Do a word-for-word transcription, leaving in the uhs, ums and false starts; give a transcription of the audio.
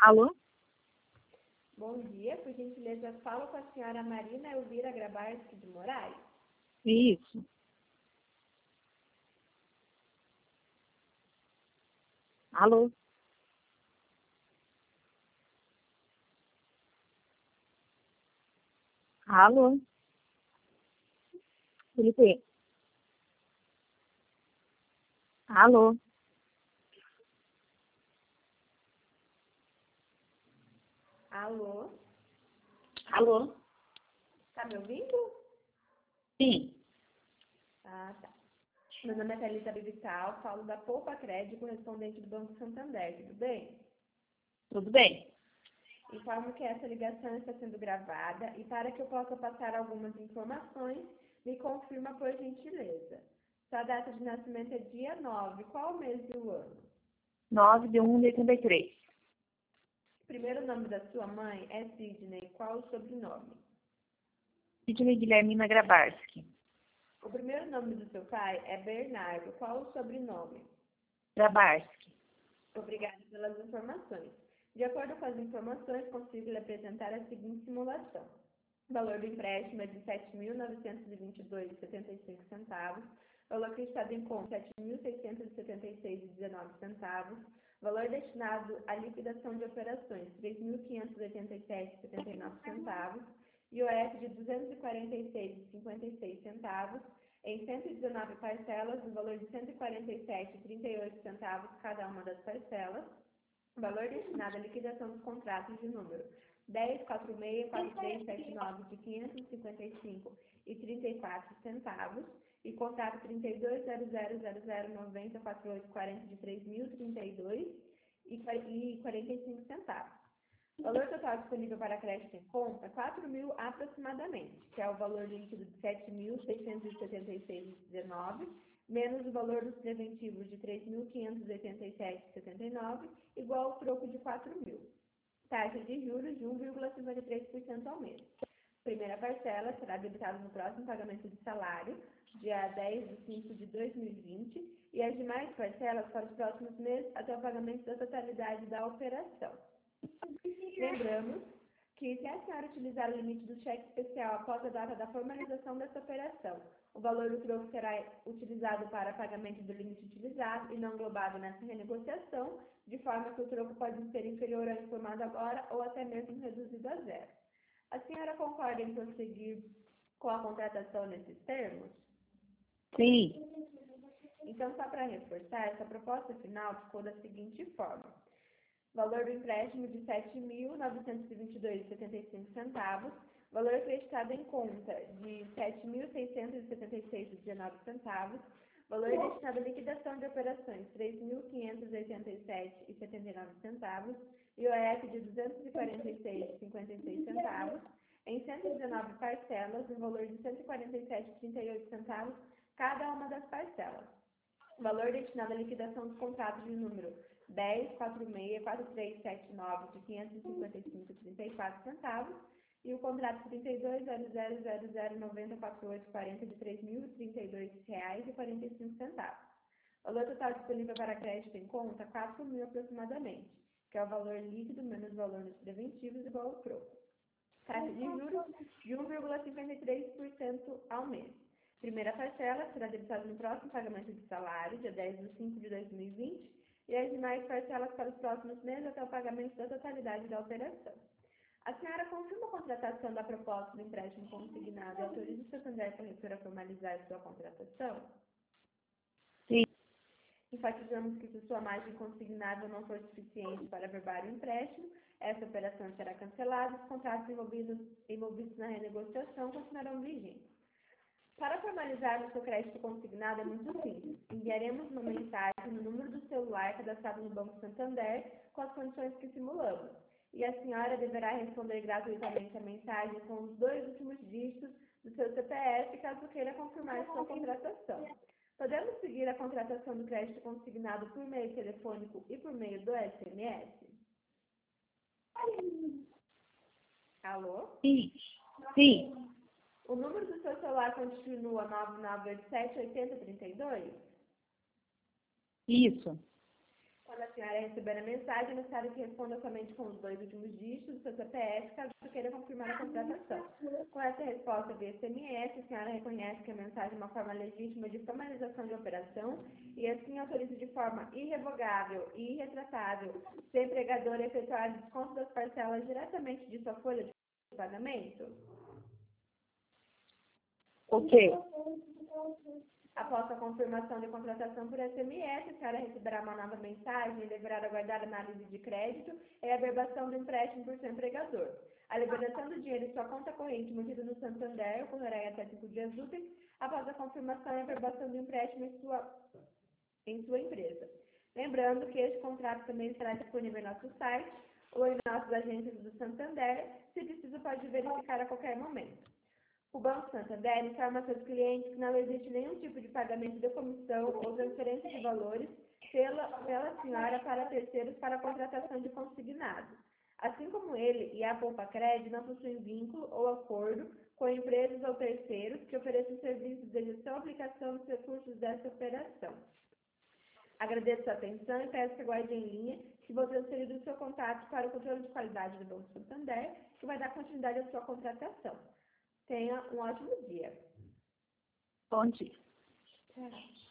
Alô? Bom dia, por gentileza, falo com a senhora Marina Elvira Grabarski de Moraes. Isso. Alô? Alô? Felipe? Alô? Alô? Alô? Tá me ouvindo? Sim. Ah, tá. Meu nome é Thalita Bivital, falo da Poupa Crédito, correspondente do Banco Santander, tudo bem? Tudo bem? Informo que essa ligação está sendo gravada e para que eu possa passar algumas informações, me confirma por gentileza. Sua data de nascimento é dia nove, qual o mês do ano? nove de um de oitenta e três. O primeiro nome da sua mãe é Sidney, qual o sobrenome? Sidney Guilhermina Grabarski. O primeiro nome do seu pai é Bernardo, qual o sobrenome? Grabarski. Obrigada pelas informações. De acordo com as informações, consigo lhe apresentar a seguinte simulação. O valor do empréstimo é de sete mil novecentos e vinte e dois reais e setenta e cinco centavos. Valor acreditado em conta, sete mil seiscentos e setenta e seis reais e dezenove centavos. Valor destinado à liquidação de operações, três mil quinhentos e oitenta e sete reais e setenta e nove centavos. I O F de duzentos e quarenta e seis reais e cinquenta e seis centavos. Em cento e dezenove parcelas, no valor de cento e quarenta e sete reais e trinta e oito centavos cada uma das parcelas. Valor destinado à liquidação dos contratos de número dez, quarenta e seis, quarenta e três, setenta e nove de quinhentos e cinquenta e cinco reais e trinta e quatro centavos e contrato trinta e dois, zero zero zero zero, noventa, quarenta e oito, quarenta de três mil e trinta e dois reais e quarenta e cinco centavos. O valor total disponível para crédito em conta é quatro mil aproximadamente, que é o valor líquido de sete mil seiscentos e setenta e seis reais e dezenove centavos, menos o valor dos preventivos de três mil quinhentos e oitenta e sete reais e setenta e nove centavos, igual ao troco de quatro mil. Taxa de juros de um vírgula cinquenta e três por cento ao mês. Primeira parcela será debitada no próximo pagamento de salário, dia dez de cinco de dois mil e vinte, e as demais parcelas para os próximos meses até o pagamento da totalidade da operação. Lembramos que, se a senhora utilizar o limite do cheque especial após a data da formalização dessa operação, o valor do troco será utilizado para pagamento do limite utilizado e não englobado nessa renegociação, de forma que o troco pode ser inferior ao informado agora ou até mesmo reduzido a zero. A senhora concorda em prosseguir com a contratação nesses termos? Sim. Então, só para reforçar, essa proposta final ficou da seguinte forma. Valor do empréstimo de sete mil novecentos e vinte e dois reais e setenta e cinco centavos. Valor acreditado em conta de sete mil seiscentos e setenta e seis reais e dezenove centavos. Valor destinado à liquidação de operações, três mil quinhentos e oitenta e sete reais e setenta e nove centavos. I O F de duzentos e quarenta e seis reais e cinquenta e seis centavos. Em cento e dezenove parcelas, no valor de cento e quarenta e sete reais e trinta e oito centavos cada uma das parcelas. Valor destinado à liquidação dos contratos de número dez, quarenta e seis, quarenta e três, setenta e nove de quinhentos e cinquenta e cinco reais e trinta e quatro centavos e o contrato trinta e dois, zero zero zero zero, noventa, quarenta e oito, quarenta de três mil e trinta e dois reais e quarenta e cinco centavos. Valor total disponível para crédito em conta, quatro mil aproximadamente, que é o valor líquido menos o valor dos preventivos igual ao troco. Taxa de juros de um vírgula cinquenta e três por cento ao mês. Primeira parcela será debitada no próximo pagamento de salário, dia dez de cinco de dois mil e vinte, e as demais parcelas para os próximos meses até o pagamento da totalidade da operação. A senhora confirma a contratação da proposta do empréstimo consignado e autoriza o Santander Corretora a formalizar sua contratação? Sim. Enfatizamos que, se sua margem consignável não for suficiente para averbar o empréstimo, essa operação será cancelada e os contratos envolvidos, envolvidos na renegociação continuarão vigentes. Para formalizar o seu crédito consignado é muito simples. Enviaremos uma mensagem no número do celular cadastrado no Banco Santander com as condições que simulamos. E a senhora deverá responder gratuitamente a mensagem com os dois últimos dígitos do seu C P F caso queira confirmar sua contratação. Podemos seguir a contratação do crédito consignado por meio telefônico e por meio do S M S? Alô? Sim. Sim. O número do seu celular continua nove nove oito sete, oito zero três dois? Isso. Quando a senhora receber a mensagem, é necessário que responda somente com os dois últimos dígitos do seu C P F, caso queira confirmar a contratação. Com essa resposta via S M S, a senhora reconhece que a mensagem é uma forma legítima de formalização de operação e assim autoriza de forma irrevogável e irretratável se a empregadora efetuar desconto das parcelas diretamente de sua folha de pagamento? Ok. Após a confirmação de contratação por S M S, a senhora receberá uma nova mensagem e deverá aguardar análise de crédito e a averbação do empréstimo por seu empregador. A liberação do dinheiro em sua conta corrente mantida no Santander ocorrerá em até cinco dias úteis após a confirmação e averbação do empréstimo em sua, em sua empresa. Lembrando que este contrato também estará disponível em nosso site ou em nossas agências do Santander, se preciso pode verificar a qualquer momento. O Banco Santander informa a seus clientes que não existe nenhum tipo de pagamento de comissão ou transferência de valores pela, pela senhora para terceiros para a contratação de consignado. Assim como ele e a Poupa Cred não possuem vínculo ou acordo com empresas ou terceiros que ofereçam serviços de gestão e aplicação dos recursos dessa operação. Agradeço a atenção e peço que aguarde em linha que vou transferir o seu contato para o controle de qualidade do Banco Santander, que vai dar continuidade à sua contratação. Tenha um ótimo dia. Bom dia. Tchau.